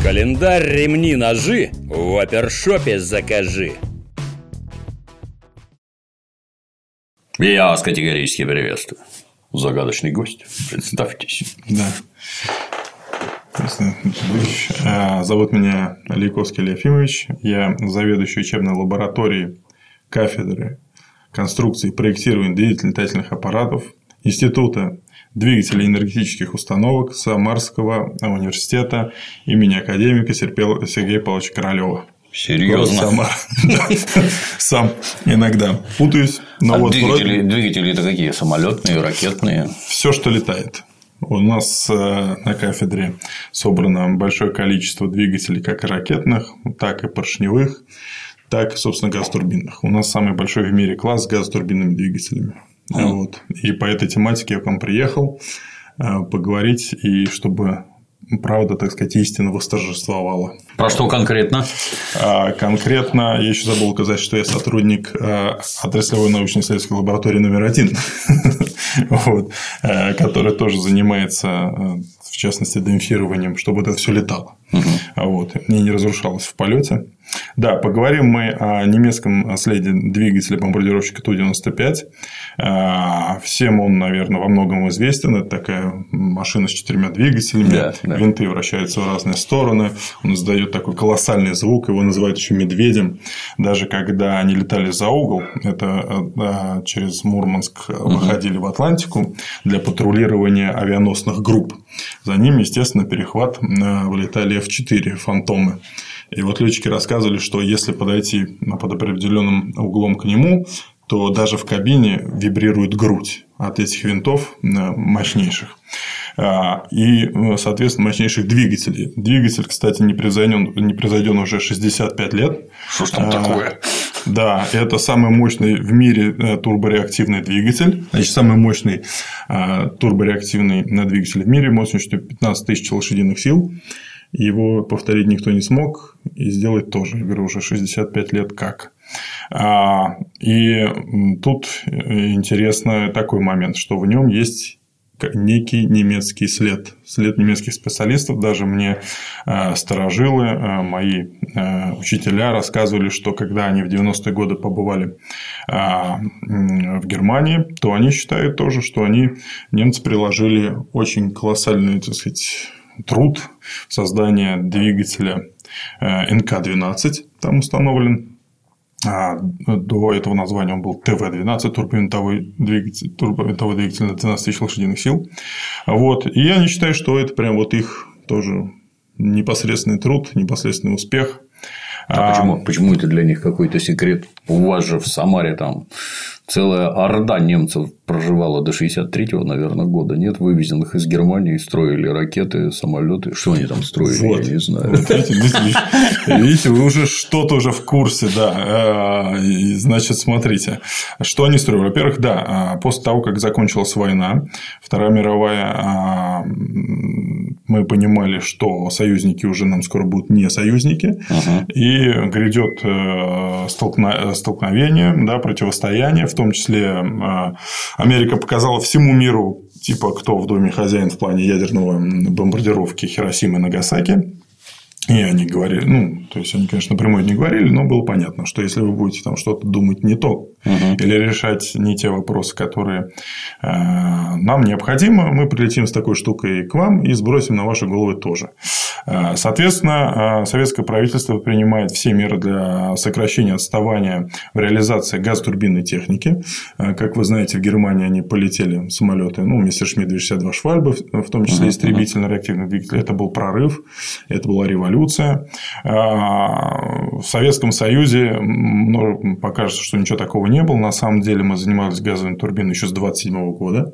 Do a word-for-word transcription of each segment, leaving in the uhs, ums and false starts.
Календарь, ремни, ножи в опершопе закажи. Я вас категорически приветствую. Загадочный гость, представьтесь. Да. Зовут меня Лейковский Илья Ефимович. Я заведующий учебной лабораторией кафедры конструкции и проектирования двигательно-летательных аппаратов Института двигателей и энергетических установок Самарского университета имени академика Сергея Павловича Королева. Серьезно? Сам иногда путаюсь. Но а вот двигатели, вроде... двигатели это какие? Самолетные, ракетные? Все, что летает. У нас на кафедре собрано большое количество двигателей, как и ракетных, так и поршневых, так и, собственно, газотурбинных. У нас самый большой в мире класс с газотурбинными двигателями. Mm. Вот. И по этой тематике я к вам приехал поговорить, и чтобы правда, так сказать, истина восторжествовала. Про что конкретно? Конкретно, я еще забыл указать, что я сотрудник отраслевой научно-исследовательской лаборатории номер один, вот, которая тоже занимается, в частности, демпфированием, чтобы это все летало, вот, и не разрушалось в полете. Да, поговорим мы о немецком наследии двигателя бомбардировщика Ту девяносто пять. Всем он, наверное, во многом известен. Это такая машина с четырьмя двигателями. Да, да. Винты вращаются в разные стороны. Он издает такой колоссальный звук. Его называют еще медведем. Даже когда они летали за угол, это через Мурманск выходили в Атлантику для патрулирования авианосных групп. За ними, естественно, перехват вылетали эф четыре «Фантомы». И вот летчики рассказывали, что если подойти под определенным углом к нему, то даже в кабине вибрирует грудь от этих винтов мощнейших. И, соответственно, мощнейших двигателей. Двигатель, кстати, не произведен, не произведен уже шестьдесят пять лет. Что ж там а, такое? Да, это самый мощный в мире турбореактивный двигатель. Значит, самый мощный турбореактивный двигатель в мире мощностью пятнадцать тысяч лошадиных сил. Его повторить никто не смог, и сделать тоже, я говорю, уже шестьдесят пять лет как. И тут интересно такой момент, что в нем есть некий немецкий след, след немецких специалистов. Даже мне старожилы, мои учителя рассказывали, что когда они в девяностые годы побывали в Германии, то они считают тоже, что они, немцы, приложили очень колоссальный, так сказать, труд создания двигателя эн ка двенадцать там установлен. До этого названия он был тэ вэ двенадцать, турбовинтовой двигатель, турбовинтовой двигатель на двенадцать тысяч лошадиных сил. Вот. И я не считаю, что это прям вот их тоже непосредственный труд, непосредственный успех. А почему, почему это для них какой-то секрет? У вас же в Самаре там целая орда немцев проживала до шестьдесят третьего, наверное, года. Нет, вывезенных из Германии, строили ракеты, самолеты. Что они там строили, вот. Я не знаю. Вот, видите, видите, видите, вы уже что-то уже в курсе, да. Значит, смотрите, что они строили. Во-первых, да, после того, как закончилась война, Вторая мировая, мы понимали, что союзники уже нам скоро будут не союзники, ага. И грядет столкновение, да, противостояние, в том числе Америка показала всему миру, типа, кто в доме хозяин в плане ядерного бомбардировки Хиросимы и Нагасаки. И они говорили, ну, то есть, они, конечно, напрямую не говорили, но было понятно, что если вы будете там что-то думать не то, uh-huh. или решать не те вопросы, которые э, нам необходимы, мы прилетим с такой штукой к вам и сбросим на ваши головы тоже. Соответственно, советское правительство принимает все меры для сокращения отставания в реализации газотурбинной техники. Как вы знаете, в Германии они полетели самолеты, ну, Мессершмитт двести шестьдесят два Швальбе, в том числе истребительно-реактивный двигатель. Это был прорыв, это была революция. В Советском Союзе ну, покажется, что ничего такого не было. На самом деле мы занимались газовыми турбинами еще с двадцать седьмого года.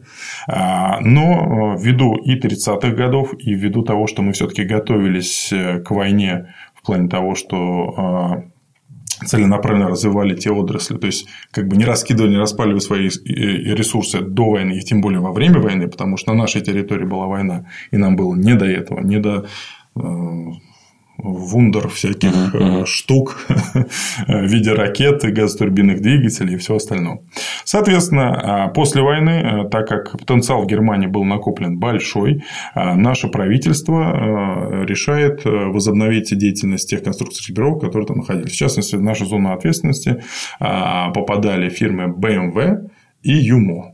Но ввиду и тридцатых годов, и ввиду того, что мы все-таки готовились к войне в плане того, что целенаправленно развивали те отрасли, то есть как бы не раскидывали, не распаливали свои ресурсы до войны, и тем более во время войны, потому что на нашей территории была война, и нам было не до этого, не до вундер всяких uh-huh. штук в виде ракет, газотурбинных двигателей и всего остального. Соответственно, после войны, так как потенциал в Германии был накоплен большой, наше правительство решает возобновить деятельность тех конструкторских бюро, которые там находились. В частности, в нашу зону ответственности попадали фирмы бэ эм вэ и ЮМО.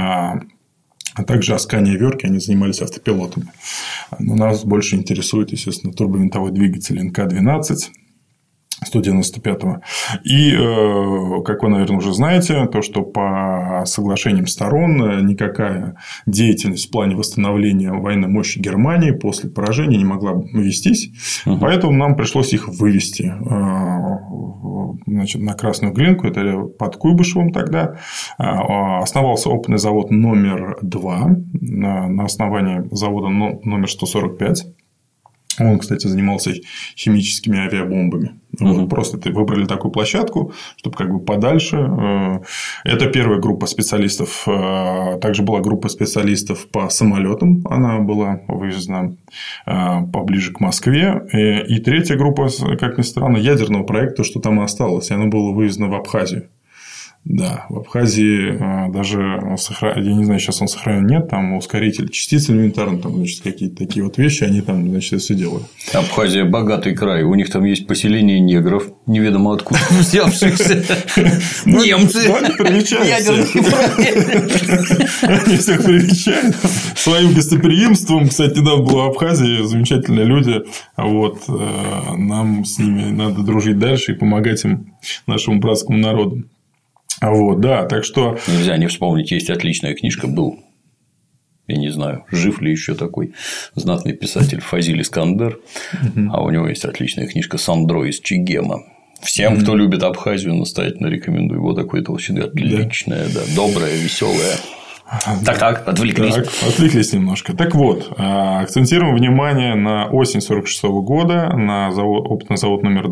А также Аскания и Верки, они занимались автопилотами. Но нас больше интересует, естественно, турбовинтовой двигатель эн ка двенадцать сто девяносто пятого. И, как вы, наверное, уже знаете, то, что по соглашениям сторон никакая деятельность в плане восстановления военной мощи Германии после поражения не могла вестись. Uh-huh. Поэтому нам пришлось их вывести, значит, на Красную Глинку. Это под Куйбышевым тогда. Основался опытный завод номер два на основании завода номер сто сорок пять. Он, кстати, занимался химическими авиабомбами. Uh-huh. Вот, просто выбрали такую площадку, чтобы как бы подальше. Это первая группа специалистов. Также была группа специалистов по самолетам. Она была вывезена поближе к Москве. И третья группа, как ни странно, ядерного проекта, что там и осталось. И она была вывезена в Абхазию. Да, в Абхазии даже, я не знаю, сейчас он сохранен, нет, там ускоритель частиц элементарно, там, значит, какие-то такие вот вещи, они там, значит, это все делают. Абхазия – богатый край, у них там есть поселение негров, неведомо откуда взявшихся, немцы, ядерные проекты. Они всех привечают своим гостеприимством. Кстати, недавно был в Абхазии, замечательные люди, вот, нам с ними надо дружить дальше и помогать им, нашему братскому народу. Вот, да, так что... Нельзя не вспомнить, есть отличная книжка, был, я не знаю, жив ли еще такой знатный писатель Фазиль Искандер, угу. А у него есть отличная книжка «Сандро из Чегема». Всем, угу. кто любит Абхазию, настоятельно рекомендую. Вот такое-то очень отличное, да. Да, доброе, веселое. Так, так, отвлеклись. Так, отвлеклись немножко. Так вот, акцентируем внимание на осень сорок шестого года, на завод, опытный завод номер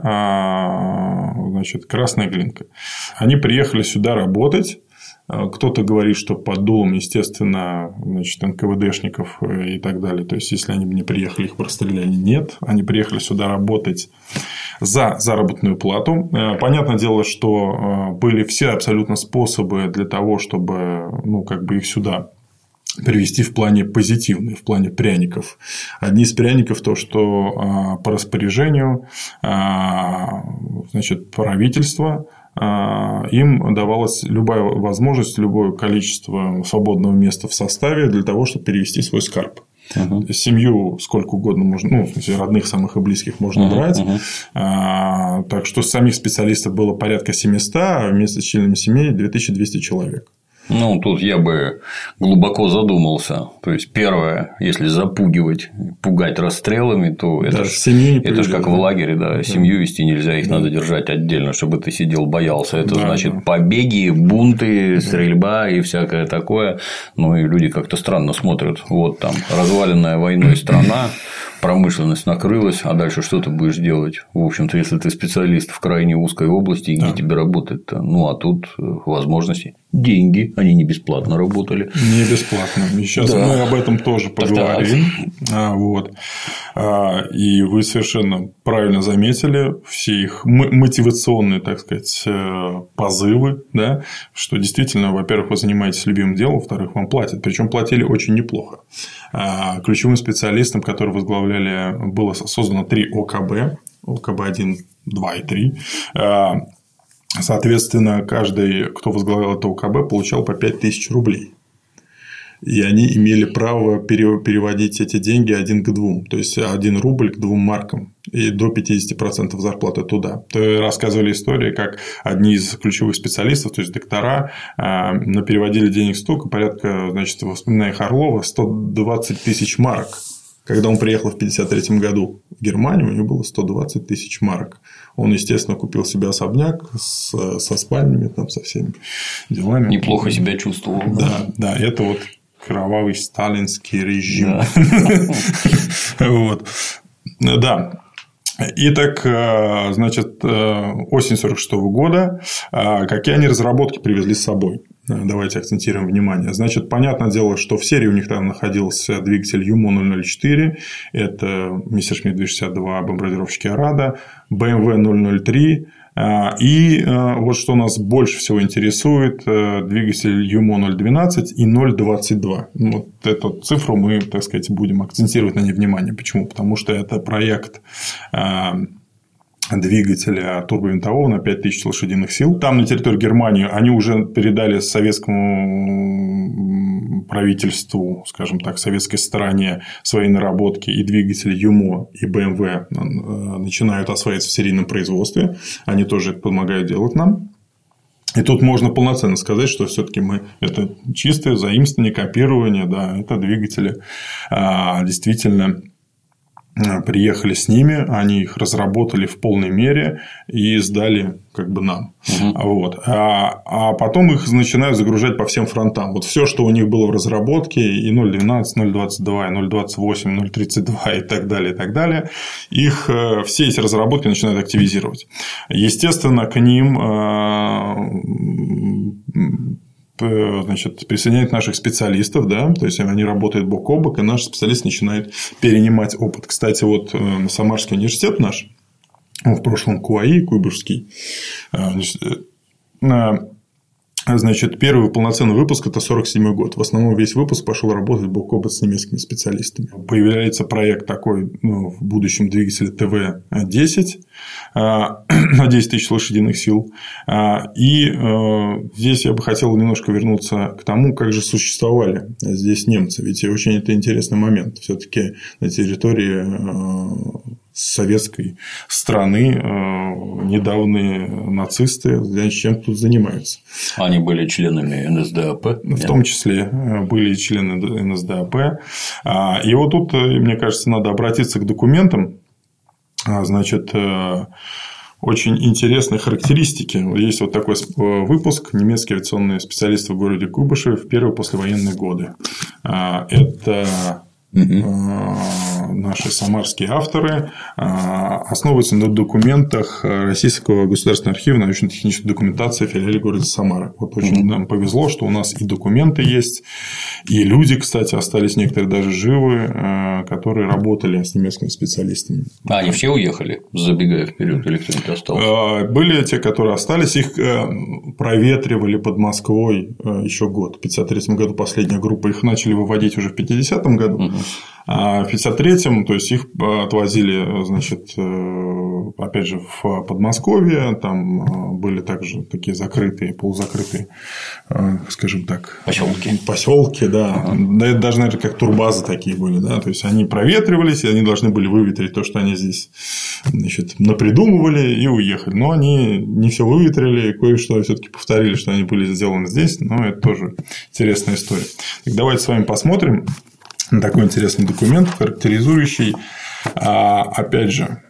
два, значит, Красная Глинка. Они приехали сюда работать. Кто-то говорит, что под дулом, естественно, значит, эн ка вэ дэшников и так далее. То есть, если они бы не приехали, их расстреляли. Нет. Они приехали сюда работать за заработную плату. Понятное дело, что были все абсолютно способы для того, чтобы, ну, как бы их сюда привести в плане позитивный, в плане пряников. Одни из пряников то, что по распоряжению, значит, правительства им давалась любая возможность, любое количество свободного места в составе для того, чтобы перевести свой скарб. Uh-huh. Семью сколько угодно можно, ну, в смысле, родных, самых и близких можно uh-huh. брать. Uh-huh. А, так что самих специалистов было порядка семьсот, а вместе с членами семей две тысячи двести человек. Ну, тут я бы глубоко задумался. То есть, первое, если запугивать, пугать расстрелами, то это же как в лагере, да, да, семью вести нельзя, их да. надо держать отдельно, чтобы ты сидел, боялся. Это да, значит да. побеги, бунты, да. стрельба и всякое такое. Ну, и люди как-то странно смотрят. Вот там разваленная войной страна, промышленность накрылась, а дальше что ты будешь делать? В общем-то, если ты специалист в крайне узкой области, где да. тебе работать-то? Ну, а тут возможности. Деньги, они не бесплатно работали. Не бесплатно. Сейчас да. мы об этом тоже поговорим. А, вот. А, и вы совершенно правильно заметили все их мотивационные, так сказать, позывы, да, что действительно, во-первых, вы занимаетесь любимым делом, во-вторых, вам платят. Причем платили очень неплохо. А, ключевым специалистом, который возглавляли, было создано три о ка бэ, о ка бэ один, два и три. Соответственно, каждый, кто возглавлял это о ка бэ, получал по пять тысяч рублей. И они имели право переводить эти деньги один к двум. То есть, один рубль к двум маркам. И до пятьдесят процентов зарплаты туда. То рассказывали истории, как одни из ключевых специалистов, то есть доктора, переводили денег столько, порядка, значит, воспоминаний Орлова, сто двадцать тысяч марок. Когда он приехал в пятьдесят третьем году в Германию, у него было сто двадцать тысяч марок. Он, естественно, купил себе особняк с, со спальнями, там, со всеми делами. Неплохо себя чувствовал. Да, да, это вот кровавый сталинский режим. Вот. Да. Итак, значит, осень сорок шестого года, какие они разработки привезли с собой? давайте акцентируем внимание. Значит, понятное дело, что в серии у них там находился двигатель Юмо ноль ноль четыре, это Мессершмитт двести шестьдесят два, бомбардировщики Арада, бэ эм вэ ноль ноль три. И вот что нас больше всего интересует, двигатель Юмо ноль двенадцать и ноль двадцать два. Вот эту цифру мы, так сказать, будем акцентировать на ней внимание. Почему? Потому что это проект двигателя турбовинтового на пять тысяч лошадиных сил. Там, на территории Германии, они уже передали советскому правительству, скажем так, советской стороне свои наработки, и двигатели Юмо и бэ эм вэ начинают осваиваться в серийном производстве. Они тоже это помогают делать нам. И тут можно полноценно сказать, что все-таки мы это чистое заимствование, копирование, да, это двигатели действительно приехали с ними, они их разработали в полной мере и сдали как бы нам. Угу. Вот. А, а потом их начинают загружать по всем фронтам. Вот все, что у них было в разработке, и ноль двенадцать, ноль двадцать два, и ноль двадцать восемь, ноль тридцать два и так далее, и так далее, их все эти разработки начинают активизировать. Естественно, к ним значит, присоединяют наших специалистов, да, то есть они работают бок о бок, и наши специалисты начинают перенимать опыт. Кстати, вот Самарский университет наш, в прошлом КУАИ, Куйбышевский, значит, первый полноценный выпуск – это сорок седьмой год. В основном весь выпуск пошел работать бок о бок с немецкими специалистами. Появляется проект такой, ну, в будущем двигателя тэ вэ десять на десять тысяч лошадиных сил. И здесь я бы хотел немножко вернуться к тому, как же существовали здесь немцы. Ведь очень это интересный момент. Все-таки на территории советской страны недавние нацисты, значит, чем тут занимаются. Они были членами эн эс дэ а пэ? В Нет? том числе были члены эн эс дэ а пэ. И вот тут, мне кажется, надо обратиться к документам. Значит, очень интересные характеристики. Есть вот такой выпуск «Немецкие авиационные специалисты в городе Куйбышеве в первые послевоенные годы». Это наши самарские авторы, основываются на документах Российского государственного архива научно-технической документации в филиале города Самара. Вот очень нам повезло, что у нас и документы есть, и люди, кстати, остались некоторые даже живы, которые работали с немецкими специалистами. А они все уехали, забегая вперед, или кто-нибудь остался? Были те, которые остались, их проветривали под Москвой еще год. В пятьдесят третьем году последняя группа, их начали выводить уже в пятидесятом году. Угу. А в пятьдесят третьем, то есть их отвозили, значит, опять же, в Подмосковье, там были также такие закрытые, полузакрытые, скажем так, поселки. Поселки, да. Ага. Да, это даже, наверное, как турбазы такие были, да. То есть они проветривались, и они должны были выветрить то, что они здесь, значит, напридумывали и уехали. Но они не все выветрили, кое-что все-таки повторили, что они были сделаны здесь, но это тоже интересная история. Так, давайте с вами посмотрим такой интересный документ, характеризующий, опять же,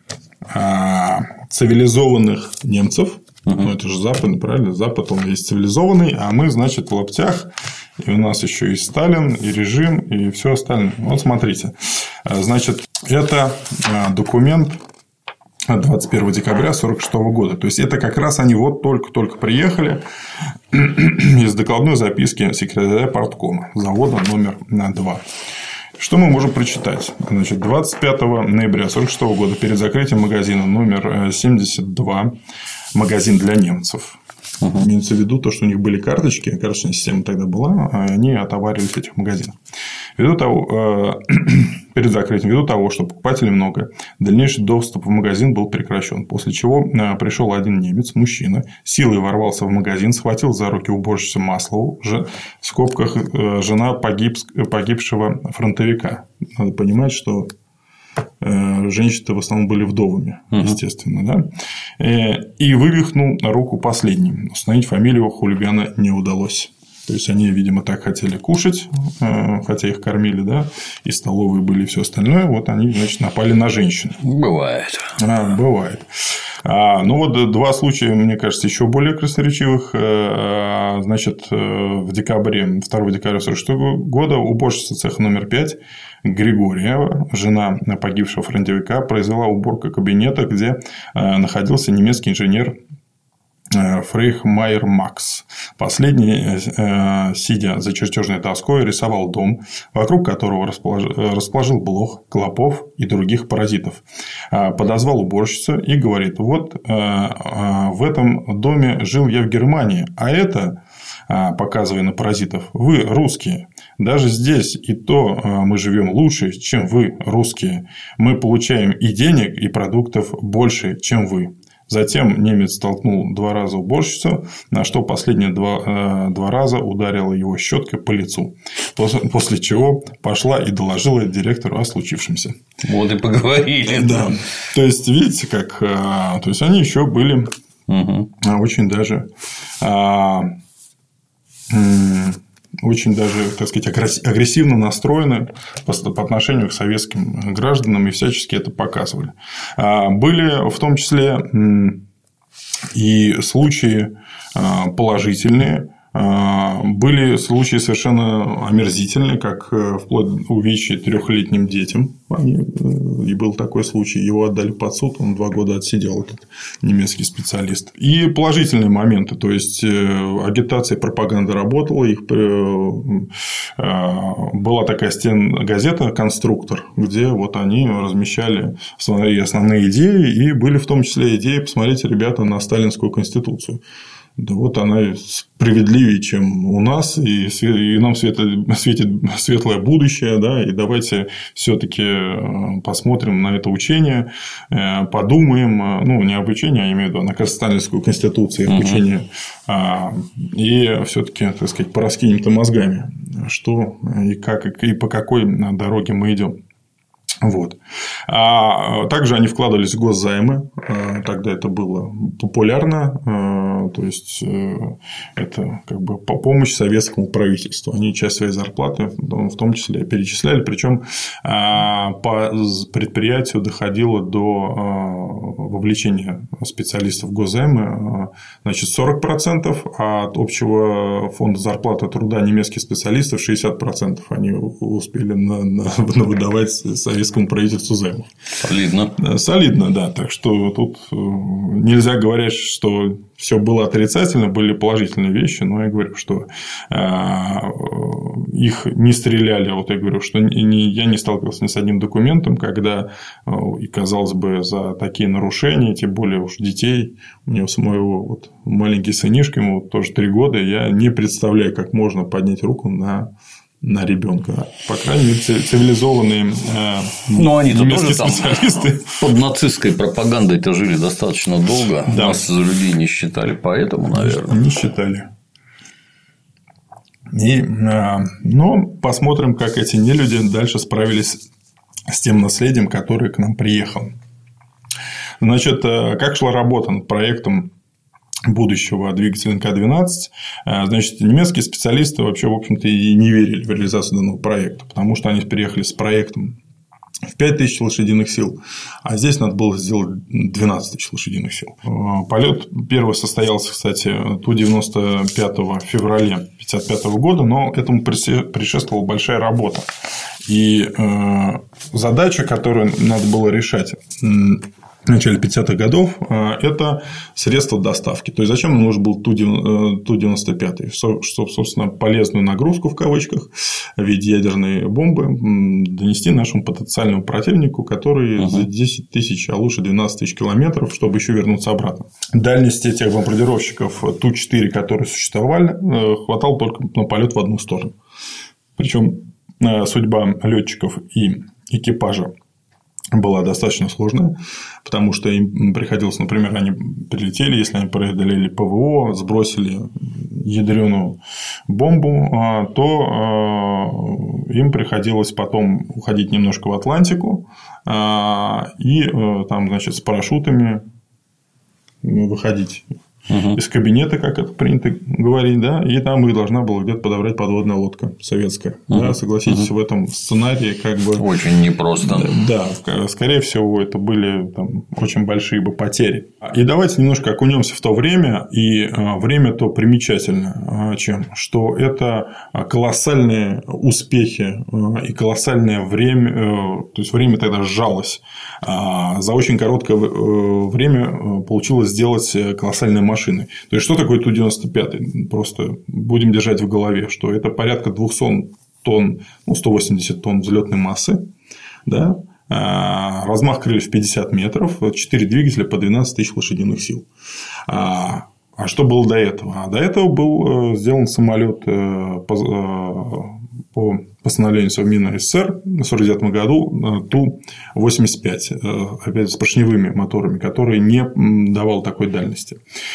цивилизованных немцев. Uh-huh. Ну, это же Запад, правильно? Запад, он есть цивилизованный, а мы, значит, в лаптях. И у нас еще и Сталин, и режим, и все остальное. Вот смотрите. Значит, это документ двадцать первого декабря сорок шестого года. То есть, это как раз они вот только-только приехали из докладной записки секретаря парткома завода номер два. Что мы можем прочитать? Значит, двадцать пятого ноября сорок шестого года перед закрытием магазина номер семьдесят два, магазин для немцев. Uh-huh. Имеется в виду то, что у них были карточки, карточная система тогда была, а они отоваривались в этих магазинах. Ввиду того, э, перед закрытием, ввиду того, что покупателей много, дальнейший доступ в магазин был прекращен. После чего э, пришел один немец, мужчина, силой ворвался в магазин, схватил за руки уборщицу Маслову, же, в скобках э, жена погиб, погибшего фронтовика. Надо понимать, что женщины-то в основном были вдовами, uh-huh. естественно, да, и вывихнул руку последним. Установить фамилию хулигана не удалось. То есть, они, видимо, так хотели кушать, хотя их кормили, да, и столовые были, и все остальное. Вот они, значит, напали на женщину. Бывает. А, бывает. А, ну, вот два случая, мне кажется, еще более красноречивых. Значит, в декабре, второго декабря сорок шестого года уборщица цеха номер пять Григорьева, жена погибшего фронтовика, произвела уборку кабинета, где находился немецкий инженер Фрейхмайер Макс. Последний, сидя за чертежной доской, рисовал дом, вокруг которого расположил, расположил блох, клопов и других паразитов. Подозвал уборщицу и говорит: вот в этом доме жил я в Германии, а это, показывая на паразитов, вы русские. Даже здесь и то мы живем лучше, чем вы, русские. Мы получаем и денег, и продуктов больше, чем вы. Затем немец толкнул два раза уборщицу, на что последние два, два раза ударила его щеткой по лицу. После, после чего пошла и доложила директору о случившемся. Вот и поговорили. Да. То есть, видите, как. То есть, они еще были угу. очень даже. Очень даже, так сказать, агрессивно настроены по отношению к советским гражданам и всячески это показывали. Были в том числе и случаи положительные. Были случаи совершенно омерзительные, как вплоть до увечья трехлетним детям. И был такой случай. Его отдали под суд, он два года отсидел, этот немецкий специалист. И положительные моменты. То есть, агитация и пропаганда работала. Их... Была такая стенгазета «Конструктор», где вот они размещали свои основные идеи. И были в том числе идеи: посмотрите, ребята, на сталинскую конституцию. Да вот она справедливее, чем у нас, и, и нам светит, светит светлое будущее, да, и давайте все-таки посмотрим на это учение, подумаем, ну, не об учении, а я имею в виду на сталинскую конституцию, об учении, и все-таки, так сказать, пораскинем-то мозгами, что и как, и по какой дороге мы идем. Вот. А также они вкладывались в госзаймы. Тогда это было популярно. То есть, это как бы помощь советскому правительству. Они часть своей зарплаты в том числе перечисляли. Причем по предприятию доходило до вовлечения специалистов в госзаймы, значит, сорок процентов, а от общего фонда зарплаты труда немецких специалистов шестьдесят процентов они успели выдавать советскому правительству займов. Солидно. Солидно, да. Так что тут нельзя говорить, что все было отрицательно, были положительные вещи, но я говорю, что их не стреляли. Вот я говорю, что я не сталкивался ни с одним документом, когда, и казалось бы, за такие нарушения, тем более уж детей, у него самого вот маленький сынишка, ему тоже три года, я не представляю, как можно поднять руку на на ребенка. По крайней мере, цивилизованные ну, они-то немецкие тоже специалисты. Под нацистской пропагандой-то жили достаточно долго. Да. Нас за людей не считали, поэтому, наверное. Не считали. И, но посмотрим, как эти нелюди дальше справились с тем наследием, которое к нам приехало. Значит, как шла работа над проектом будущего двигателя эн ка двенадцать, значит, немецкие специалисты вообще, в общем-то, и не верили в реализацию данного проекта, потому что они приехали с проектом в пять тысяч лошадиных сил, а здесь надо было сделать двенадцать тысяч лошадиных сил. Полет первый состоялся, кстати, Ту девяносто пятого февраля тысяча девятьсот пятьдесят пятого года, но к этому предшествовала большая работа. И задача, которую надо было решать в начале пятидесятых годов, это средства доставки. То есть, зачем нам нужен был Ту девяносто пятый? Чтобы, собственно, полезную нагрузку в кавычках в виде ядерной бомбы донести нашему потенциальному противнику, который uh-huh. за десять тысяч, а лучше двенадцать тысяч километров, чтобы еще вернуться обратно. Дальности тех бомбардировщиков Ту четыре, которые существовали, хватало только на полет в одну сторону. Причем судьба летчиков и экипажа была достаточно сложная, потому что им приходилось, например, они прилетели, если они преодолели ПВО, сбросили ядреную бомбу, то им приходилось потом уходить немножко в Атлантику и там, значит, с парашютами выходить угу. из кабинета, как это принято говорить, да, и там их должна была где-то подобрать подводная лодка советская. Угу. Да, согласитесь, угу. в этом сценарии как бы очень непросто. Да, да, скорее всего, это были там очень большие бы потери. И давайте немножко окунемся в то время, и время то примечательно, чем что это колоссальные успехи и колоссальное время, то есть время тогда сжалось. За очень короткое время получилось сделать колоссальное машиной. То есть, что такое Ту девяносто пять? Просто будем держать в голове, что это порядка двухсот тонн, ну, сто восемьдесят тонн взлетной массы, да? Размах крыльев пятьдесят метров, четыре двигателя по двенадцать тысяч лошадиных сил. А что было до этого? А до этого был сделан самолет по постановлению Совмина СССР в сорок девятом году Ту восемьдесят пять, опять с поршневыми моторами, который не давал такой дальности.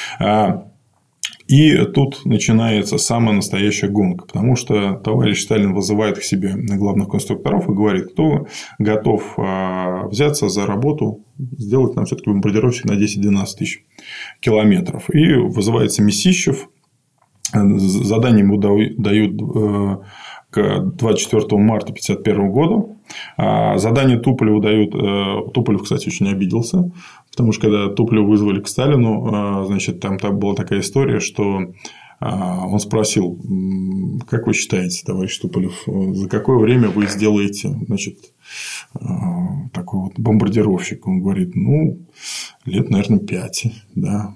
И тут начинается самая настоящая гонка, потому что товарищ Сталин вызывает к себе главных конструкторов и говорит, кто готов взяться за работу, сделать нам все-таки бомбардировщик на десять-двенадцать тысяч километров. И вызывается Месищев, задание ему дают к двадцать четвёртому марта тысяча девятьсот пятьдесят первого года. Задание Туполеву дают. Туполев, кстати, очень обиделся, потому что когда Туполева вызвали к Сталину, значит, там была такая история, что он спросил, как вы считаете, товарищ Туполев, за какое время вы сделаете, значит, такой вот бомбардировщик? Он говорит, ну, лет, наверное, пять, да,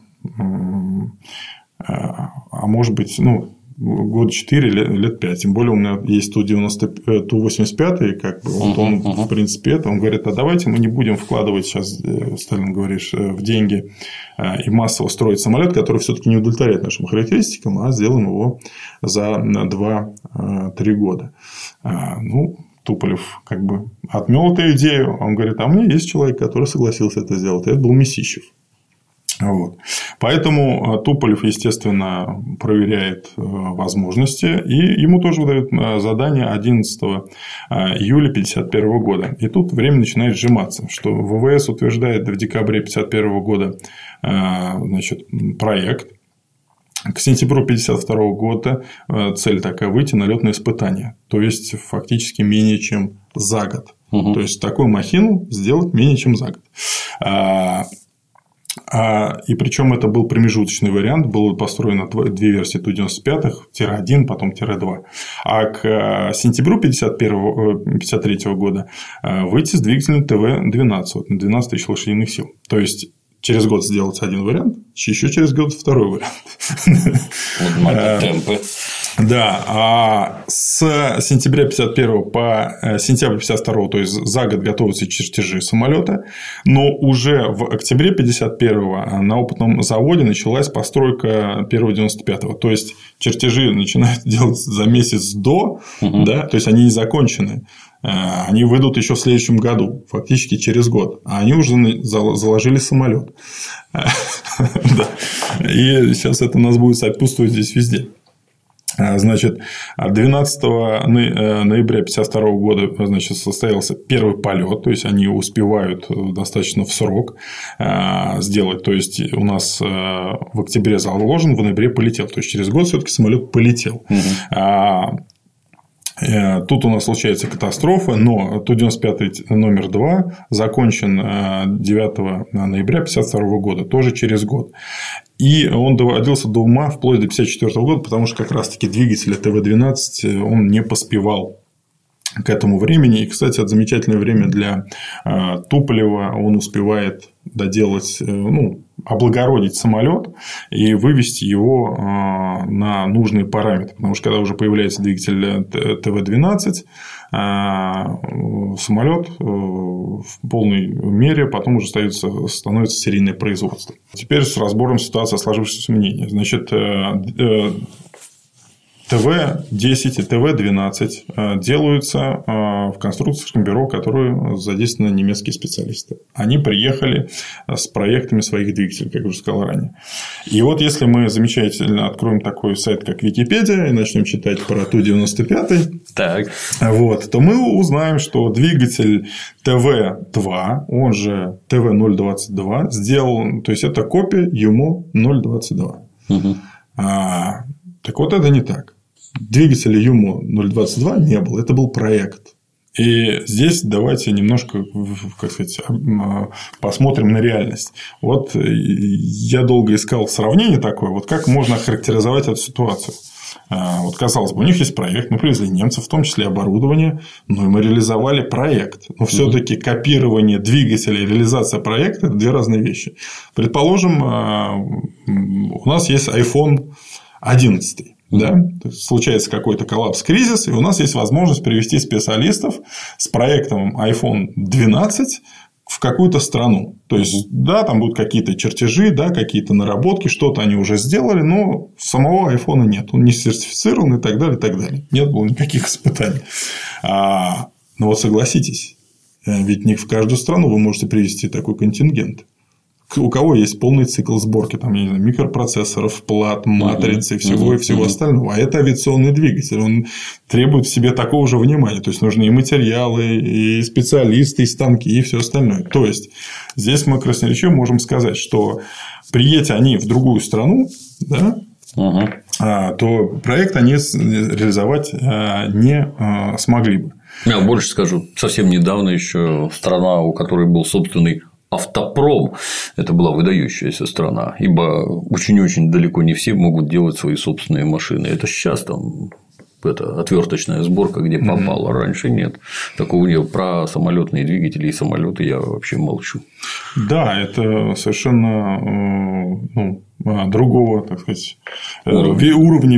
а может быть, ну, год четыре, лет пять. Тем более, у меня есть Ту восемьдесят пять, как бы, вот он, в принципе, это. Он говорит, а давайте мы не будем вкладывать сейчас, Сталин говорит, в деньги и массово строить самолет, который все-таки не удовлетворяет нашим характеристикам, а сделаем его за два-три года. Ну, Туполев как бы отмел эту идею. Он говорит, а у меня есть человек, который согласился это сделать. Это был Месищев. Вот. Поэтому Туполев, естественно, проверяет возможности, и ему тоже выдают задание одиннадцатого июля тысяча девятьсот пятьдесят первого года. И тут время начинает сжиматься, что ВВС утверждает в декабре тысяча девятьсот пятьдесят первого года, значит, проект. К сентябрю тысяча девятьсот пятьдесят второго года цель такая – выйти на летное испытание. То есть, фактически менее чем за год. Угу. То есть, такую махину сделать менее чем за год. И причем это был промежуточный вариант, было построено две версии Ту девяносто пять, один, потом два. А к сентябрю тысяча девятьсот пятьдесят третьего года выйти с двигателем Тэ Вэ двенадцать на двенадцать тысяч лошадиных сил. То есть, через год сделать один вариант, еще через год второй вариант. Вот темпы. Да, а с сентября пятьдесят первого по сентябрь пятьдесят второго, то есть за год готовятся чертежи самолета, но уже в октябре пятьдесят первого на опытном заводе началась постройка первого девяносто пятого. То есть чертежи начинают делать за месяц до, угу. да, то есть они не закончены. Они выйдут еще в следующем году, фактически через год. А они уже заложили самолет. И сейчас это нас будет сопутствовать здесь везде. Значит, двенадцатого ноября тысяча девятьсот пятьдесят второго года, значит, состоялся первый полет, то есть они успевают достаточно в срок сделать. То есть у нас в октябре заложен, в ноябре полетел. То есть через год все-таки самолет полетел. Угу. Тут у нас случается катастрофа, но Ту девяносто пять номер два закончен девятого ноября тысяча девятьсот пятьдесят второго года, тоже через год. И он доводился до ума вплоть до тысяча девятьсот пятьдесят четвёртого года, потому что как раз-таки двигатель Тэ Вэ двенадцать он не поспевал к этому времени. И, кстати, это замечательное время для Туполева. Он успевает доделать, ну, облагородить самолет и вывести его на нужные параметры. Потому что когда уже появляется двигатель Тэ Вэ двенадцать, самолет в полной мере потом уже становится, становится серийное производство. Теперь с разбором ситуации сложившегося мнения. Значит, Тэ Вэ десять и Тэ Вэ двенадцать делаются в конструкторском бюро, в которое задействованы немецкие специалисты. Они приехали с проектами своих двигателей, как я уже сказал ранее. И вот если мы замечательно откроем такой сайт, как Википедия, и начнем читать про Ту девяносто пять, так. Вот, то мы узнаем, что двигатель Тэ Вэ два, он же Тэ Вэ ноль двадцать два, сделал, то есть это копия ЮМО ноль двадцать два. Угу. А, так вот, это не так. Двигателя ЮМО ноль двадцать два не было, это был проект. И здесь давайте немножко, как сказать, посмотрим на реальность. Вот я долго искал сравнение такое, вот как можно охарактеризовать эту ситуацию. Вот, казалось бы, у них есть проект, мы привезли немцев, в том числе оборудование, но и мы реализовали проект. Но все-таки копирование двигателя и реализация проекта – это две разные вещи. Предположим, у нас есть айфон одиннадцать. Да? То есть, случается какой-то коллапс, кризис, и у нас есть возможность привести специалистов с проектом айфон двенадцать в какую-то страну. То есть, да, там будут какие-то чертежи, да, какие-то наработки, что-то они уже сделали, но самого айфона нет. Он не сертифицирован и так далее, и так далее. Нет было никаких испытаний. А, но вот согласитесь, ведь не в каждую страну вы можете привести такой контингент. У кого есть полный цикл сборки там, я не знаю, микропроцессоров, плат, матриц и всего, uh-huh. и всего uh-huh. остального. А это авиационный двигатель. Он требует в себе такого же внимания. То есть, нужны и материалы, и специалисты, и станки, и все остальное. То есть, здесь мы красноречиво можем сказать, что приедь они в другую страну, да, uh-huh. то проект они реализовать не смогли бы. Я больше скажу. Совсем недавно еще страна, у которой был собственный автопром, это была выдающаяся страна, ибо очень-очень далеко не все могут делать свои собственные машины. Это сейчас там это отверточная сборка, где попало, mm-hmm. раньше нет. Такого нет. Про самолетные двигатели и самолеты я вообще молчу. Да, это совершенно ну, другого, так сказать, уровня, уровня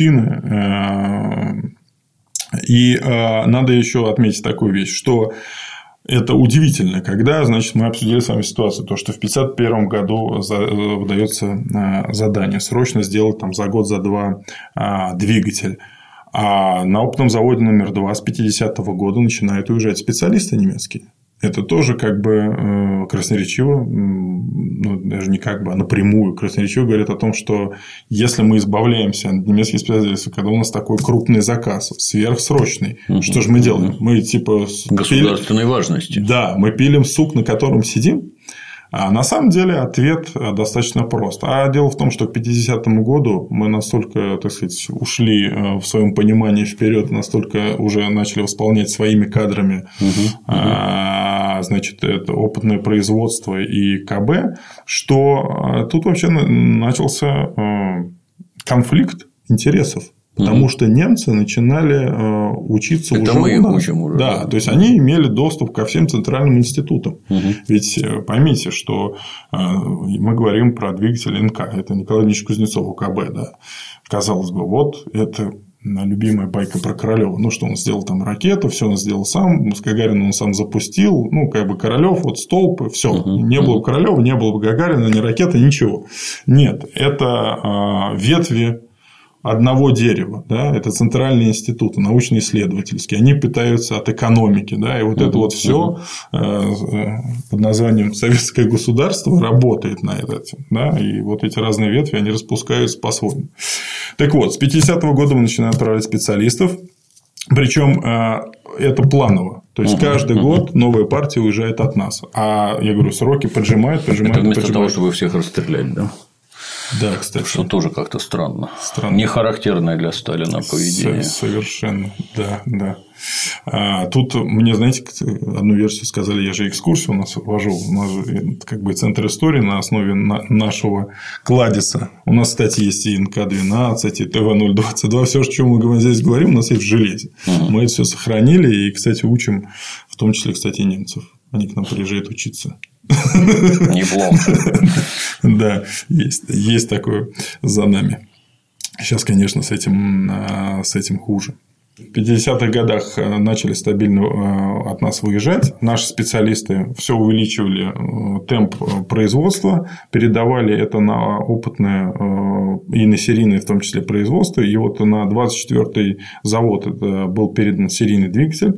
величины. И надо еще отметить такую вещь, что это удивительно, когда, значит, мы обсудили с вами ситуацию, то, что в пятьдесят первом году выдается задание срочно сделать там, за год, за два двигатель. А на опытном заводе номер два с пятидесятого года начинают уезжать специалисты немецкие. Это тоже как бы красноречиво, ну, даже не как бы, а напрямую красноречиво говорит о том, что если мы избавляемся от немецких специалистов, когда у нас такой крупный заказ, сверхсрочный, угу. что же мы делаем? Угу. Мы типа государственной пилим... важности. Да, мы пилим сук, на котором сидим. А на самом деле ответ достаточно прост. А дело в том, что к пятидесятому году мы настолько, так сказать, ушли в своем понимании вперед, настолько уже начали восполнять своими кадрами угу, а, угу. значит, это опытное производство и КБ, что тут вообще начался конфликт интересов. Потому угу. что немцы начинали учиться это уже мы их учим уже. Да, да, то есть они имели доступ ко всем центральным институтам. Угу. Ведь поймите, что мы говорим про двигатель эн ка, это Николай Ильич Кузнецов, у ка бэ, да. Казалось бы, вот это любимая байка про Королёва. Ну, что он сделал там ракету, все он сделал сам, с Гагарином он сам запустил. Ну, как бы Королёв, вот столб, все. Uh-huh. Не было бы Королёва, не было бы Гагарина, ни ракеты, ничего. Нет, это ветви одного дерева, да, это центральные институты, научно-исследовательские, они питаются от экономики, да, и вот uh-huh. это вот все uh-huh. под названием советское государство работает на это, да, и вот эти разные ветви, они распускаются по-своему. Так вот, с пятидесятого года мы начинаем отправлять специалистов, причем это планово. То есть, uh-huh, каждый uh-huh. год новая партия уезжает от нас. А я говорю, сроки поджимают, поджимают. Это вместо поджимают. того, чтобы всех расстрелять, да? Да, кстати. Что тоже как-то странно. странно. Не характерное для Сталина поведение. Совершенно, да, да. А, тут мне, знаете, одну версию сказали, я же экскурсию у нас вожу, у нас же как бы центр истории на основе нашего кладеза. У нас, кстати, есть и эн ка двенадцать, и тэ вэ ноль двадцать два, все, о чем мы здесь говорим, у нас есть в железе. Uh-huh. Мы это все сохранили и, кстати, учим, в том числе, кстати, немцев. Они к нам приезжают учиться. Неплохо. Да, есть, есть такое за нами. Сейчас, конечно, с этим, с этим хуже. В пятидесятых годах начали стабильно от нас выезжать. Наши специалисты все увеличивали темп производства, передавали это на опытное и на серийное, в том числе, производство. И вот на двадцать четвёртый завод это был передан серийный двигатель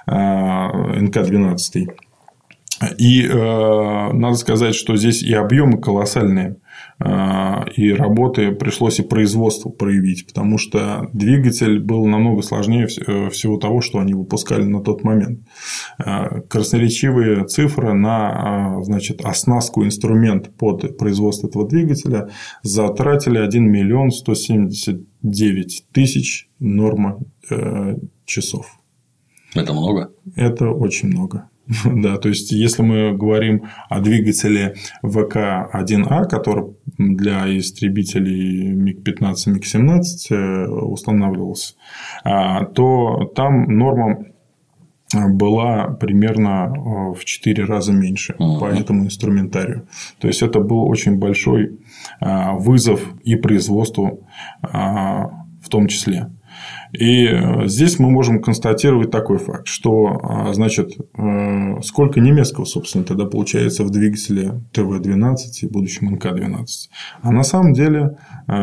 эн ка двенадцать. И э, надо сказать, что здесь и объемы колоссальные, э, и работы пришлось и производству проявить, потому что двигатель был намного сложнее всего того, что они выпускали на тот момент. Э, красноречивые цифры на э, значит, оснастку инструмент под производство этого двигателя затратили один миллион сто семьдесят девять тысяч норма э, часов. Это много? Это очень много. Да, то есть, если мы говорим о двигателе вэ ка один а, который для истребителей миг пятнадцать, миг семнадцать устанавливался, то там норма была примерно в четыре раза меньше uh-huh. по этому инструментарию. То есть, это был очень большой вызов и производству в том числе. И здесь мы можем констатировать такой факт, что, значит, сколько немецкого, собственно, тогда получается в двигателе Тэ Вэ двенадцать и будущем Эн Ка двенадцать. А на самом деле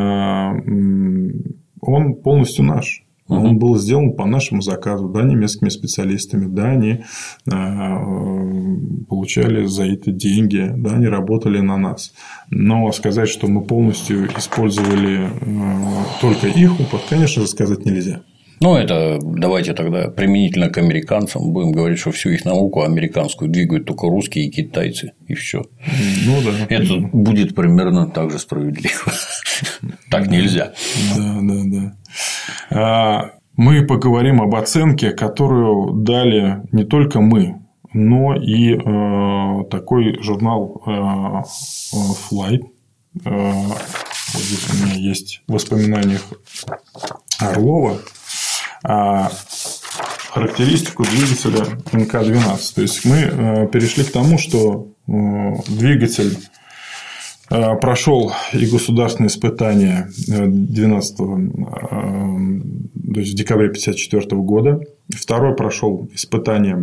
он полностью наш. Он был сделан по нашему заказу, да, немецкими специалистами, да, они получали за это деньги, да, они работали на нас. Но сказать, что мы полностью использовали только их опыт, конечно же, сказать нельзя. Ну, это давайте тогда применительно к американцам будем говорить, что всю их науку американскую двигают только русские и китайцы, и все. Ну да. Это да. будет примерно так же справедливо. Так нельзя. Да, да, да. Мы поговорим об оценке, которую дали не только мы, но и такой журнал Flight. Вот здесь у меня есть в воспоминаниях Орлова. Характеристику двигателя Эн Ка двенадцать. То есть, мы перешли к тому, что двигатель прошел и государственные испытания двенадцатого, то есть в декабре тысяча девятьсот пятьдесят четвёртого года. Второй прошел испытания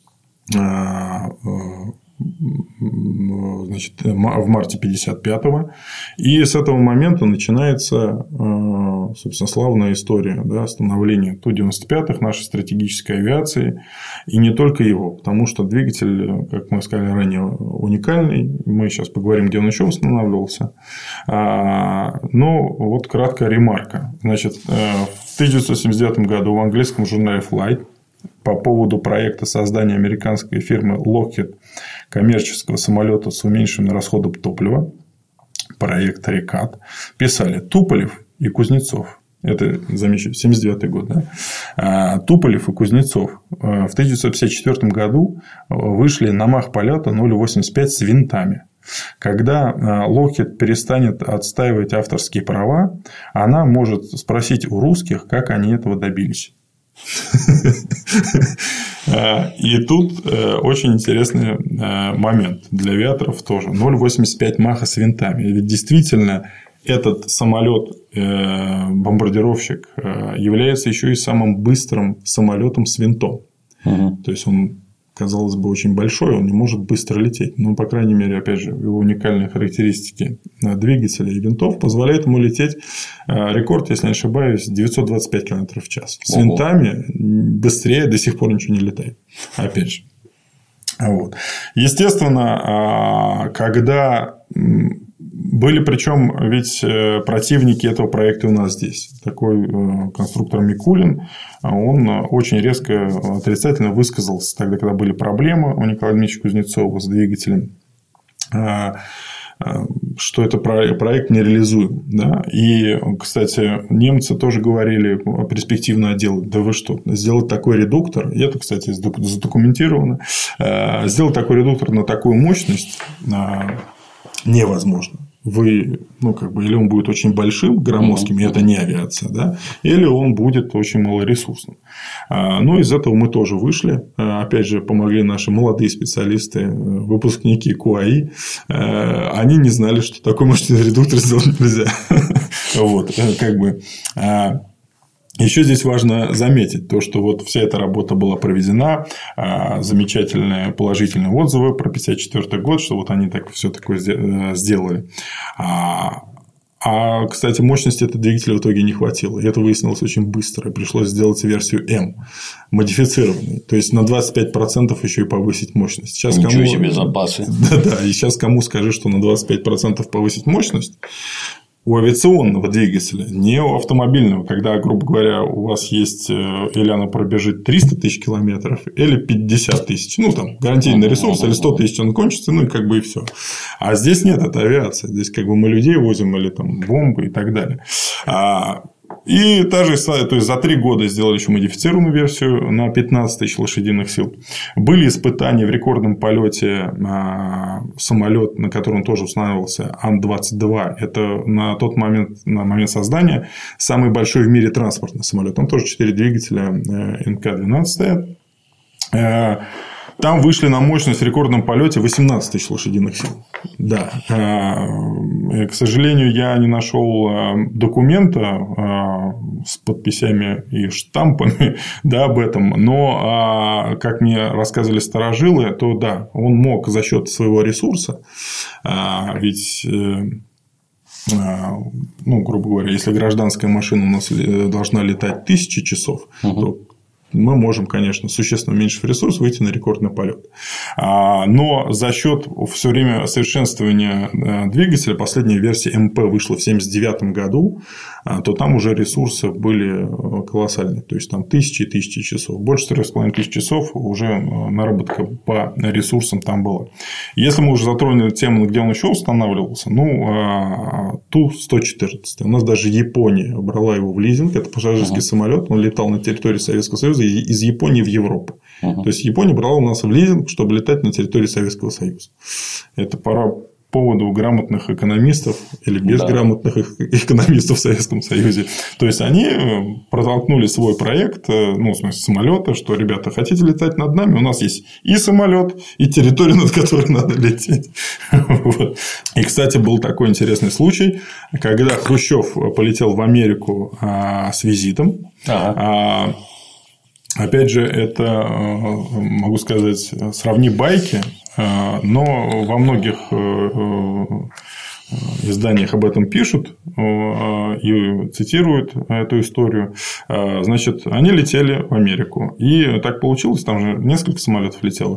значит, в марте пятьдесят пятого. И с этого момента начинается, собственно, славная история, да, становления Ту девяносто пятых нашей стратегической авиации. И не только его, потому что двигатель, как мы сказали ранее, уникальный. Мы сейчас поговорим, где он еще устанавливался. Но вот краткая ремарка. Значит, в тысяча девятьсот семьдесят девятом году в английском журнале Flight по поводу проекта создания американской фирмы Lockheed коммерческого самолета с уменьшенным расходом топлива, проект Рекат, писали Туполев и Кузнецов. Это, замечательно, семьдесят девятый год, да? Туполев и Кузнецов в тысяча девятьсот пятьдесят четвёртом году вышли на мах полета ноль восемьдесят пять с винтами. Когда Lockheed перестанет отстаивать авторские права, она может спросить у русских, как они этого добились. И тут очень интересный момент для авиаторов тоже. ноль восемьдесят пять маха с винтами. Ведь действительно этот самолет-бомбардировщик является еще и самым быстрым самолетом с винтом. Угу. То есть, он, казалось бы, очень большой, он не может быстро лететь. Но, по крайней мере, опять же, его уникальные характеристики двигателя и винтов позволяют ему лететь. Рекорд, если не ошибаюсь, девятьсот двадцать пять километров в час. С Ого. Винтами быстрее до сих пор ничего не летает. Опять же. Вот. Естественно, когда были, причем, ведь противники этого проекта у нас здесь. Такой конструктор Микулин, он очень резко отрицательно высказался тогда, когда были проблемы у Николая Дмитриевича Кузнецова с двигателем, что это проект нереализуем. Да? И, кстати, немцы тоже говорили перспективно делать. Да вы что, сделать такой редуктор, и это, кстати, задокументировано, сделать такой редуктор на такую мощность невозможно. Вы, ну, как бы, или он будет очень большим, громоздким, и это не авиация, да, или он будет очень малоресурсным. Но из этого мы тоже вышли. Опять же, помогли наши молодые специалисты, выпускники Ку А И. Они не знали, что такой мощный редуктор сделать нельзя. Вот, как бы. Еще здесь важно заметить то, что вот вся эта работа была проведена, замечательные положительные отзывы про пятьдесят четвёртый год, что вот они так все такое сделали. А, кстати, мощности этого двигателя в итоге не хватило. И это выяснилось очень быстро. Пришлось сделать версию М, модифицированную. То есть, на двадцать пять процентов еще и повысить мощность. Сейчас Ничего кому... себе запасы. Да-да. И сейчас кому скажи, что на двадцать пять процентов повысить мощность, у авиационного двигателя, не у автомобильного, когда, грубо говоря, у вас есть или она пробежит триста тысяч километров, или пятьдесят тысяч. Ну, там, гарантийный ресурс, или сто тысяч он кончится, ну, и как бы и все. А здесь нет, это авиация. Здесь как бы мы людей возим, или там бомбы и так далее. А И та же, то есть за три года сделали еще модифицированную версию на пятнадцать тысяч лошадиных сил. Были испытания в рекордном полете самолет, на котором тоже устанавливался Ан двадцать два. Это на тот момент, на момент создания, самый большой в мире транспортный самолет. Там тоже четыре двигателя Эн Ка двенадцать. Там вышли на мощность в рекордном полете восемнадцать тысяч лошадиных сил. Да. К сожалению, я не нашел документа с подписями и штампами, да, об этом. Но, как мне рассказывали старожилы, то да, он мог за счет своего ресурса, ведь, ну, грубо говоря, если гражданская машина у нас должна летать тысячи часов, угу. то мы можем, конечно, существенно уменьшив ресурс, выйти на рекордный полет. Но за счет все время совершенствования двигателя, последняя версия Эм Пэ вышла в семьдесят девятом году, то там уже ресурсы были колоссальные. То есть там тысячи и тысячи часов. Больше четырех с половиной тысяч часов уже наработка по ресурсам там была. Если мы уже затронули тему, где он еще устанавливался, ну, Ту сто четырнадцать. У нас даже Япония брала его в лизинг. Это пассажирский uh-huh. самолет. Он летал на территории Советского Союза из Японии в Европу. Uh-huh. То есть Япония брала у нас в лизинг, чтобы летать на территории Советского Союза. Это пора поводу грамотных экономистов или безграмотных да. экономистов в Советском Союзе. То есть они протолкнули свой проект, ну, в смысле, самолета, что, ребята, хотите летать над нами? У нас есть и самолет, и территория, над которой надо лететь. Вот. И, кстати, был такой интересный случай, когда Хрущев полетел в Америку с визитом. А-а. Опять же, это, могу сказать, сравни байки, но во многих изданиях об этом пишут и цитируют эту историю. Значит, они летели в Америку. И так получилось, там же несколько самолетов летело.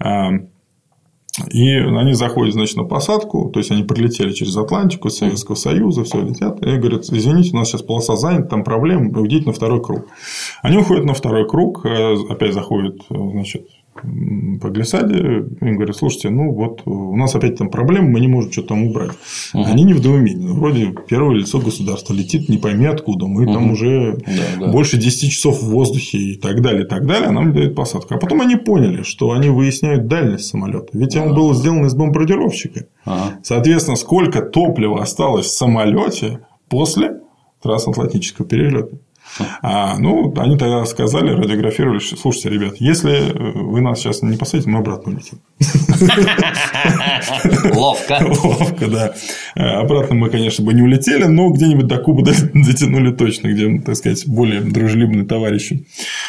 И они заходят, значит, на посадку, то есть они прилетели через Атлантику, Советского Союза, все летят, и говорят: извините, у нас сейчас полоса занята, там проблемы, уйдите на второй круг. Они уходят на второй круг, опять заходят, значит, по глиссаде, им говорят: слушайте, ну вот у нас опять там проблемы, мы не можем что-то там убрать. Угу. Они не в недоумении. Вроде первое лицо государства летит не пойми откуда, мы угу. там уже да, да. больше десяти часов в воздухе и так далее, и так далее, а нам дают посадку. А потом они поняли, что они выясняют дальность самолета. Ведь он был сделан из бомбардировщика. Ага. Соответственно, сколько топлива осталось в самолете после трансатлантического перелета. А, ну, они тогда сказали, радиографировали: слушайте, ребят, если вы нас сейчас не посадите, мы обратно улетим. Ловко. Ловко, да. Обратно мы, конечно, бы не улетели, но где-нибудь до Кубы дотянули точно, где, так сказать, более дружелюбные товарищи.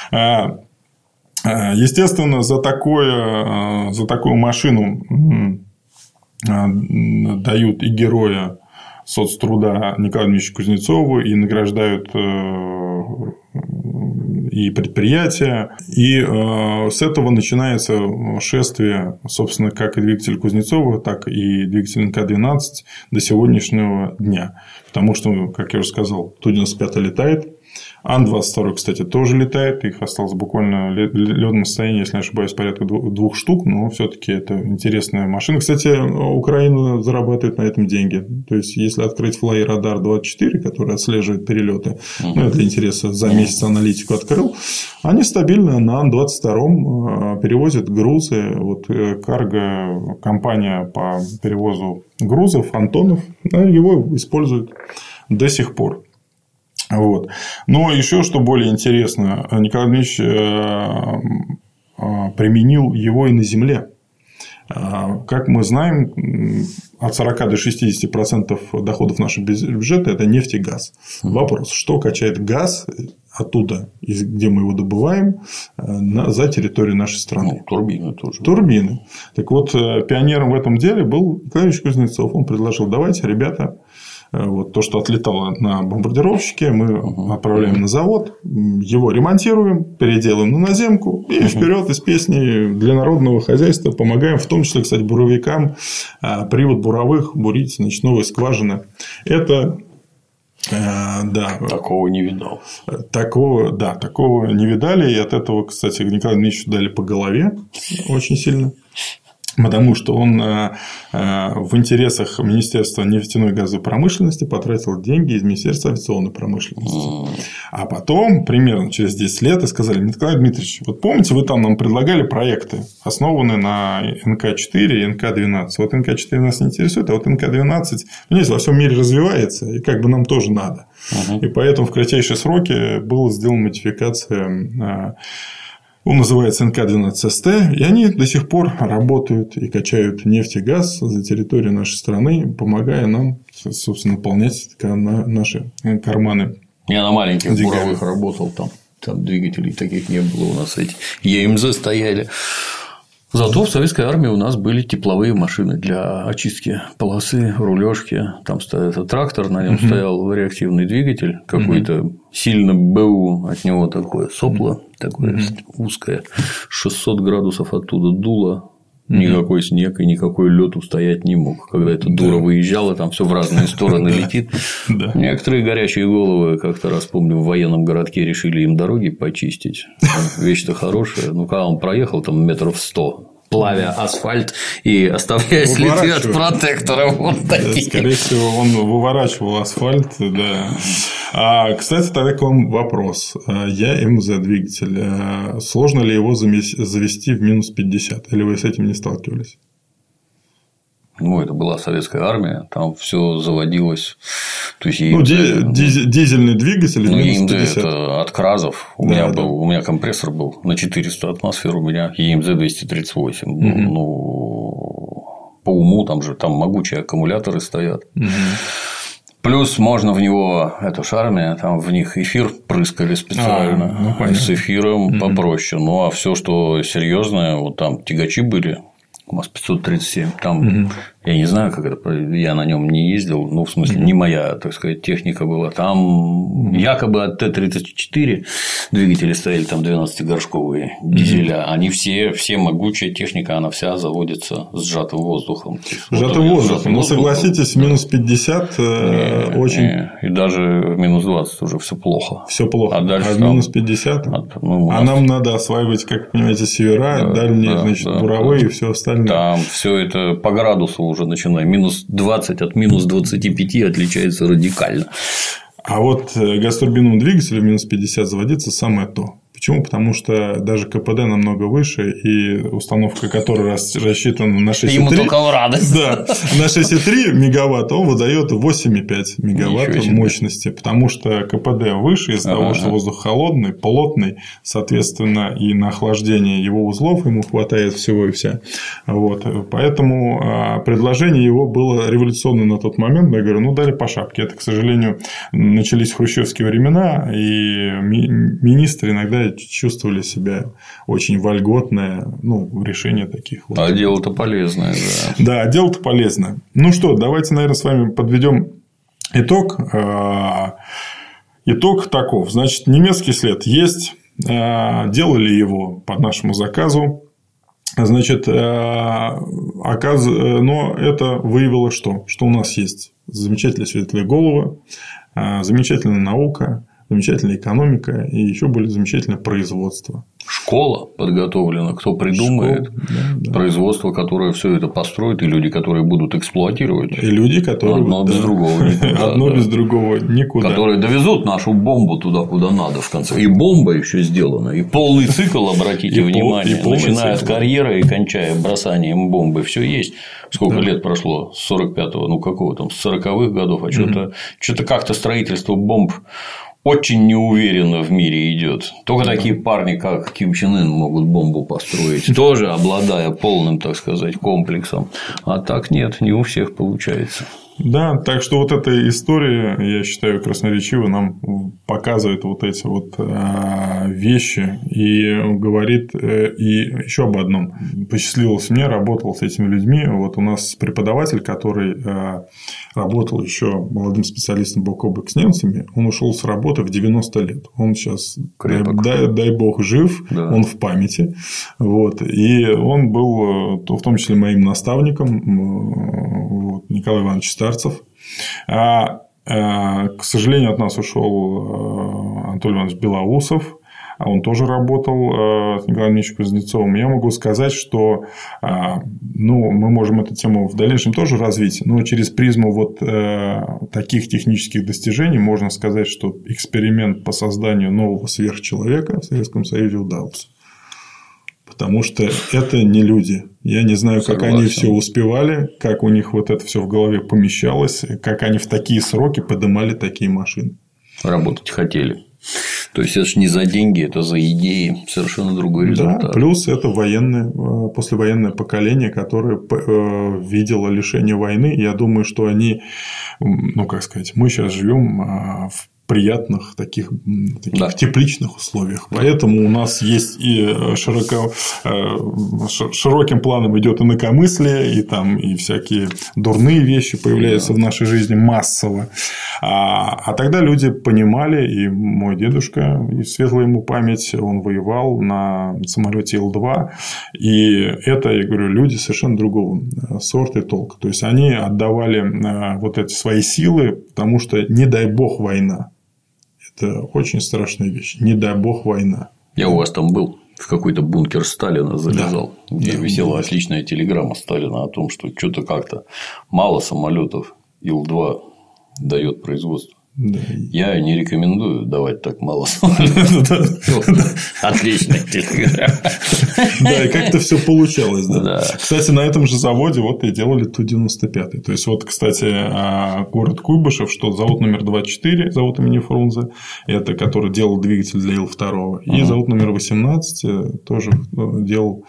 Естественно, за, такое, за такую машину дают и героя соцтруда Николаю Дмитриевичу Кузнецову, и награждают и предприятия. И с этого начинается шествие, собственно, как и двигатель Кузнецова, так и двигатель Эн Ка двенадцать до сегодняшнего дня. Потому что, как я уже сказал, Ту девяносто пять летает. Ан двадцать два, кстати, тоже летает. Их осталось буквально в лётном состоянии, если не ошибаюсь, порядка двух штук. Но все-таки это интересная машина. Кстати, Украина зарабатывает на этом деньги. То есть, если открыть Fly-Radar двадцать четыре, который отслеживает перелеты, uh-huh. ну, для интереса за месяц аналитику открыл, они стабильно на Ан двадцать два перевозят грузы. Вот карго, компания по перевозу грузов, Антонов, его используют до сих пор. Вот. Но еще что более интересно, Николай Дмитриевич применил его и на земле. Как мы знаем, от сорока до шестидесяти процентов доходов нашего бюджета – это нефть и газ. Вопрос: что качает газ оттуда, где мы его добываем, за территорию нашей страны? Ну, турбины тоже. Турбины. Так вот, пионером в этом деле был Николай Ильич Кузнецов. Он предложил: давайте, ребята, вот то, что отлетало на бомбардировщике, мы uh-huh. отправляем uh-huh. на завод, его ремонтируем, переделаем на наземку и uh-huh. вперед из песни для народного хозяйства помогаем, в том числе, кстати, буровикам, привод буровых бурить, значит, новые скважины. Это да. Такого не видал. Такого, да, такого не видали. И от этого, кстати, Николаю Дмитриевичу дали по голове очень сильно. Потому что он э, э, в интересах Министерства нефтяной и газовой промышленности потратил деньги из Министерства авиационной промышленности. А потом, примерно через десять лет, и сказали: Николай Дмитриевич, вот помните, вы там нам предлагали проекты, основанные на эн ка четыре и эн ка двенадцать. Вот эн ка четыре нас не интересует, а вот эн ка двенадцать, понимаете, во всем мире развивается, и как бы нам тоже надо. Uh-huh. И поэтому в кратчайшие сроки была сделана модификация. Он называется эн ка двенадцать эс тэ, и они до сих пор работают и качают нефть и газ за территорию нашей страны, помогая нам, собственно, наполнять наши карманы. Я на маленьких буровых работал, там, там двигателей таких не было у нас, эти е эм зэ стояли. Зато в советской армии у нас были тепловые машины для очистки полосы, рулежки. Там стоял трактор, на нем uh-huh. стоял реактивный двигатель, какой-то uh-huh. сильно БУ, от него такое сопло, uh-huh. такое uh-huh. узкое, шестьсот градусов оттуда дуло. Никакой снег и никакой лед устоять не мог. Когда эта дура да. выезжала, там все в разные стороны летит. Да. Некоторые горячие головы, как-то раз помню, в военном городке решили им дороги почистить. Вещь-то хорошая. Ну, когда он проехал там метров сто, плавя асфальт и оставляя следы от протектора. Вот такие. Да, скорее всего, он выворачивал асфальт. Да. А, кстати, тогда к вам вопрос. е эм зэ двигатель. Сложно ли его завести в минус пятьдесят? Или вы с этим не сталкивались? Ну, это была советская армия, там все заводилось. То есть, ну, диз... дизельный двигатель в минус пятьдесят. Это от Кразов. У, да, меня да. был, у меня компрессор был на четыреста атмосфер, у меня е эм зэ двести тридцать восемь. Угу. Ну, по уму там же там могучие аккумуляторы стоят. Угу. Плюс можно в него, это ж армия, там в них эфир прыскали специально. А, ну, с эфиром угу. попроще. Ну, а все, что серьезное, вот там тягачи были. МАЗ пятьсот тридцать семь, там, угу. я не знаю, как это, я на нем не ездил, ну, в смысле, угу. не моя, так сказать, техника была, там угу. якобы от Т тридцать четыре двигатели стояли, там двенадцатигоршковые дизеля, угу. они все, все могучая техника, она вся заводится сжатым воздухом. Сжатым вот воздухом, но согласитесь, да. минус пятьдесят не, очень… Не. И даже в минус двадцать уже все плохо. Все плохо, а, дальше а в там… минус пятьдесят, от, ну, а нам надо осваивать, как вы понимаете, севера, да, дальние, да, значит, да, буровые да. и все остальное. Там все это по градусу уже начиная. Минус двадцать от минус двадцати пяти отличается радикально. А вот газотурбинному двигателю минус пятьдесят заводиться самое то. Почему? Потому что даже ка пэ дэ намного выше, и установка, которая рассчитана на шесть и три… Ему только в радость. Да, на шесть и три мегаватта он выдает восемь и пять мегаватт мощности, потому что ка пэ дэ выше из-за ага. того, что воздух холодный, плотный, соответственно, и на охлаждение его узлов ему хватает всего и вся. Вот. Поэтому предложение его было революционное на тот момент. Я говорю, ну, дали по шапке. Это, к сожалению, начались хрущевские времена, и министры иногда чувствовали себя очень вольготно, ну, решение таких. А вот. Дело-то полезное, да. Да, дело-то полезное. Ну что, давайте, наверное, с вами подведем итог. Итог таков. Значит, немецкий след есть. Делали его по нашему заказу. Значит, оказ... но это выявило что? Что у нас есть замечательные светлые головы, замечательная наука, замечательная экономика, и еще были замечательное производство. Школа подготовлена, кто придумает, Школа, да, да. производство, которое все это построит, и люди, которые будут эксплуатировать. И люди, которые… Одно да. без другого никуда. Одно да. без другого никуда. Которые довезут нашу бомбу туда, куда надо, в конце. И бомба еще сделана, и полный цикл, обратите внимание, начиная от карьера и кончая бросанием бомбы, все есть. Сколько да. лет прошло? С сорок пятого, ну какого там, с сороковых годов, а mm-hmm. что-то, что-то как-то строительство бомб очень неуверенно в мире идет. Только да. такие парни, как Ким Чен Ын, могут бомбу построить, тоже обладая полным, так сказать, комплексом. А так нет, не у всех получается. Да, так что вот эта история, я считаю, красноречиво нам показывает вот эти вот вещи и говорит и еще об одном. Посчастливилось мне, работал с этими людьми. Вот у нас преподаватель, который работал еще молодым специалистом бок о бок с немцами, он ушел с работы в девяносто лет. Он сейчас, дай, дай бог, жив, да. он в памяти. Вот. И он был в том числе моим наставником, вот, Николай Иванович Старцев. А, а, к сожалению, от нас ушел Анатолий Иванович Белоусов. а он тоже работал с Николаем Ильичем Кузнецовым. Я могу сказать, что ну, мы можем эту тему в дальнейшем тоже развить, но через призму вот таких технических достижений можно сказать, что эксперимент по созданию нового сверхчеловека в Советском Союзе удался. Потому что это не люди. Я не знаю, как Согласен. Они все успевали, как у них вот это все в голове помещалось, как они в такие сроки поднимали такие машины. Работать хотели. То есть это же не за деньги, это за идеи, совершенно другой результат. Да, плюс это военное, послевоенное поколение, которое видело лишение войны. Я думаю, что они, ну как сказать, мы сейчас живем в приятных таких, таких да. тепличных условиях. Поэтому у нас есть и широко, широким планом идет инакомыслие, и там и всякие дурные вещи появляются да. в нашей жизни массово. А, а тогда люди понимали, и мой дедушка, и светлая ему память, он воевал на самолете Ил два. И это, я говорю, люди совершенно другого сорта и толка. То есть они отдавали вот эти свои силы, потому что не дай бог война. Это очень страшная вещь. Не дай бог война. Я у вас там был, в какой-то бункер Сталина залезал, да. где да, висела да. отличная телеграмма Сталина о том, что что-то как-то мало самолетов Ил два дает производство. Да. Я не рекомендую давать так мало самолетов. Отличная телеграмма. Да, и как-то все получалось. Кстати, на этом же заводе вот и делали Ту девяносто пять. То есть, вот, кстати, город Куйбышев, что завод номер двадцать четыре, завод имени Фрунзе, это который делал двигатель для Ил два, и завод номер восемнадцать тоже делал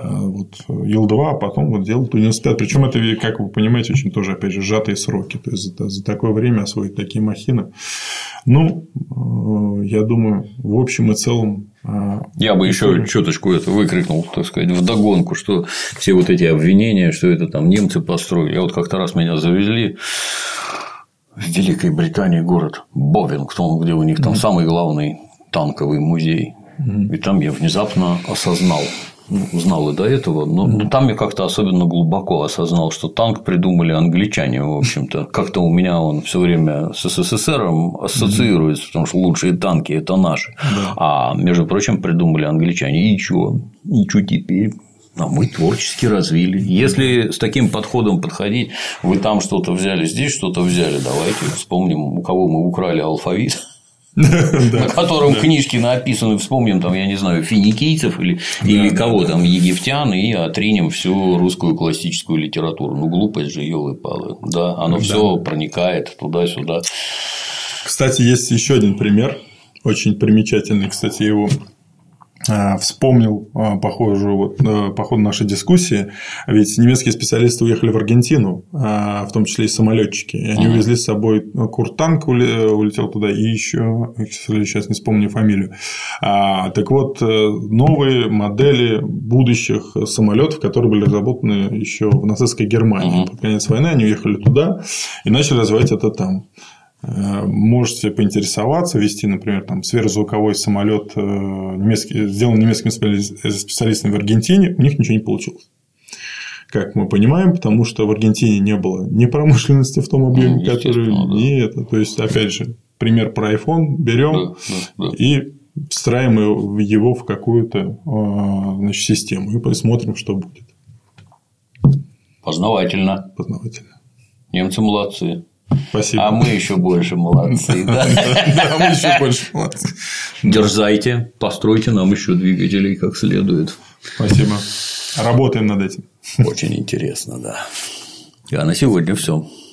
Ил два, а потом вот делал Ту девяносто пять. Причем это, как вы понимаете, очень тоже, опять же, сжатые сроки. То есть, за такое время освоить такие махины. Ну, я думаю, в общем и целом. Я бы еще чуточку это выкрикнул, так сказать, вдогонку, что все вот эти обвинения, что это там немцы построили. Я вот как-то раз меня завезли в Великой Британии город Бовингтон, где у них там mm-hmm. самый главный танковый музей. Mm-hmm. И там я внезапно осознал. Ну, знал и до этого, но, mm-hmm. но там я как-то особенно глубоко осознал, что танк придумали англичане, в общем-то. Как-то у меня он все время с СССРом ассоциируется, mm-hmm. потому что лучшие танки – это наши. Mm-hmm. А, между прочим, придумали англичане. И чё? И чё теперь? А мы творчески развили. Если с таким подходом подходить, вы там что-то взяли, здесь что-то взяли, давайте вспомним, у кого мы украли алфавит. На котором книжки написаны, вспомним, там, я не знаю, финикийцев или, или кого там, египтян, и отринем всю русскую классическую литературу. Ну, глупость же, ёлы-палы. Да, оно все проникает туда-сюда. Кстати, есть еще один пример, очень примечательный. Кстати, я его вспомнил похожую вот, по ходу нашей дискуссии, ведь немецкие специалисты уехали в Аргентину, в том числе и самолетчики, и они увезли с собой Куртанк, улетел туда, и еще, сейчас не вспомню фамилию. Так вот, новые модели будущих самолетов, которые были разработаны еще в нацистской Германии. Uh-huh. Под конец войны они уехали туда и начали развивать это там. Можете поинтересоваться, вести, например, там, сверхзвуковой самолет, немецкий, сделан немецкими специалистами в Аргентине, у них ничего не получилось. Как мы понимаем, потому что в Аргентине не было ни промышленности в том объеме, ну, который не это. То есть, опять же, пример про iPhone берем да, да, да. и встраиваем его в какую-то значит, систему и посмотрим, что будет. Познавательно. Познавательно. Немцы молодцы. Спасибо. А мы еще больше молодцы. Да, мы еще больше молодцы. Дерзайте, постройте нам еще двигателей как следует. Спасибо. Работаем над этим. Очень интересно, да. А на сегодня все.